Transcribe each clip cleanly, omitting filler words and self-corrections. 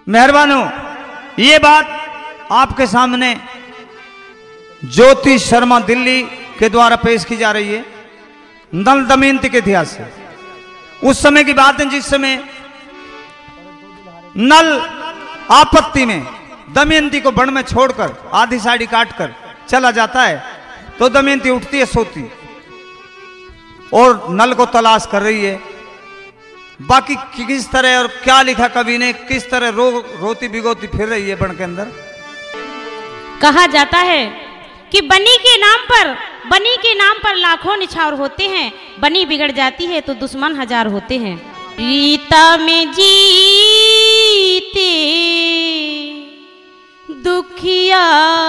मेहरबान हो, ये बात आपके सामने ज्योति शर्मा दिल्ली के द्वारा पेश की जा रही है नल दमयंती के इतिहास से। उस समय की बात है जिस समय नल आपत्ति में दमयंती को वन में छोड़कर आधी साड़ी काटकर चला जाता है, तो दमयंती उठती है सोती और नल को तलाश कर रही है। बाकी किस तरह और क्या लिखा कवि ने, किस तरह रोती भिगोती फिर रही है वन के अंदर। कहा जाता है कि बनी के नाम पर लाखों निछावर होते हैं, बनी बिगड़ जाती है तो दुश्मन हजार होते हैं। प्रीतम जीते दुखिया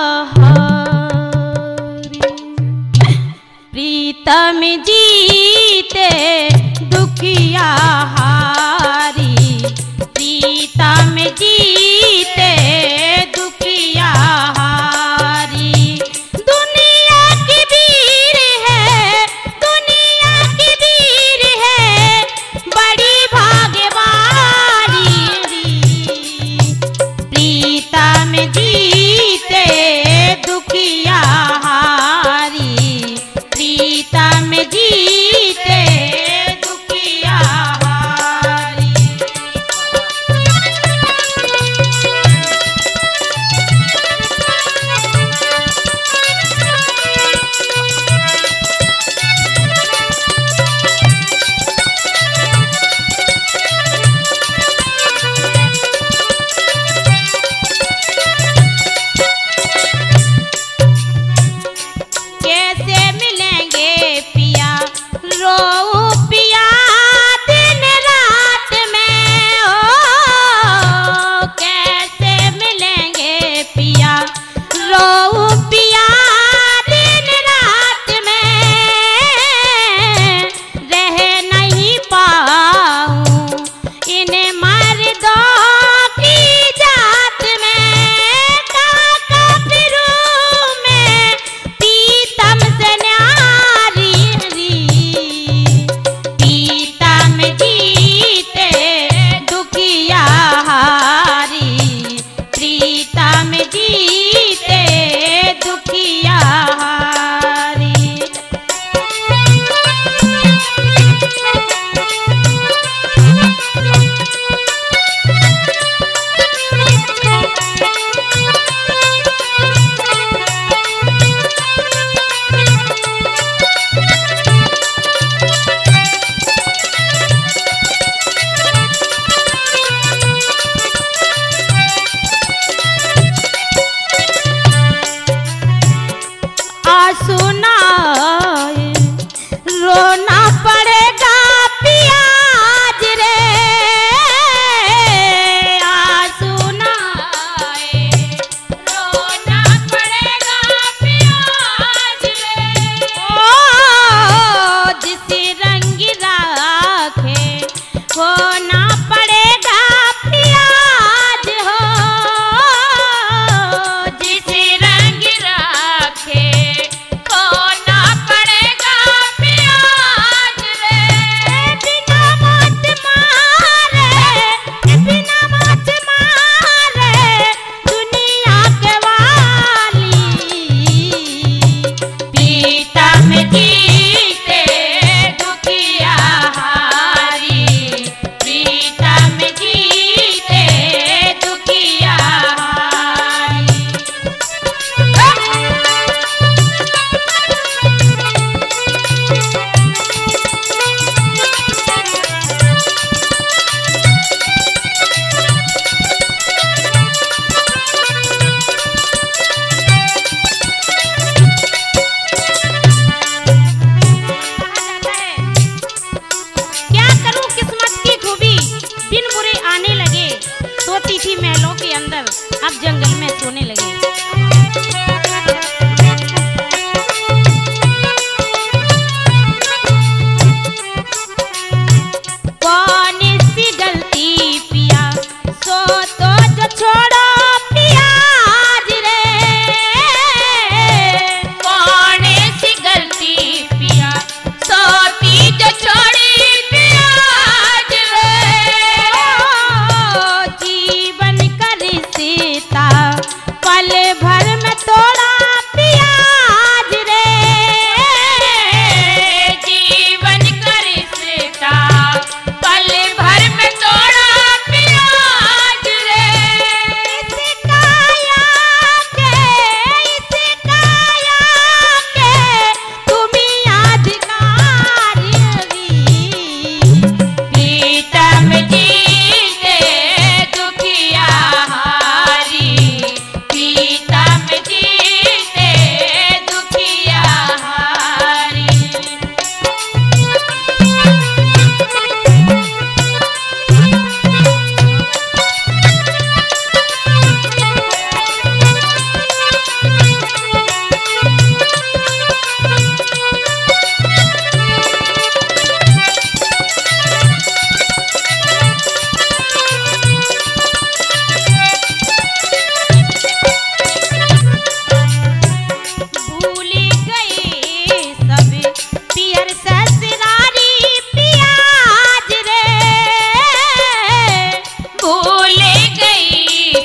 प्रीतम जीते दुखिया हारी, प्रीतम जीते दुखिया हारी। दुनिया की वीर है, दुनिया की वीर है, बड़ी भाग्यवानी। प्रीतम जीते दुखिया हारी, प्रीतम जीते दुखिया हारी। कैसे मिलेंगे पिया रो पिया दिन रात में, ओ कैसे मिलेंगे पिया रो पिया दिन रात में। रह नहीं पाऊं इन मर्दों की जात में, काका फिरूं मैं पीतम से न्यारी। पीतम जीते दुखिया हारी, प्रीतम जीते दुखिया हारी। आंसू ना आए, रोना पड़ेगा पियाज रे। आंसू ना आए, रोना पड़ेगा पियाज रे। ओ जिस रंग राखे होना पड़ेगा पियाज हो, जिस रंग राखे होना पड़ेगा प्याज रे। बिना मत मारे, बिना मत मारे दुनिया के वाली। प्रीतम जीते दुखिया हारी, प्रीतम जीते दुखिया हारी। क्या करूं किस्मत की खूबी, दिन बुरे आने लगे। सोती थी महलों के अंदर, अब जंगल में सोने लगे। कौन सी गलती पिया सो तो जो छोड़ो पियाज रे। कौन सी गलती पिया सोती जो छोड़ी पियाज रे। जीवन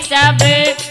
सब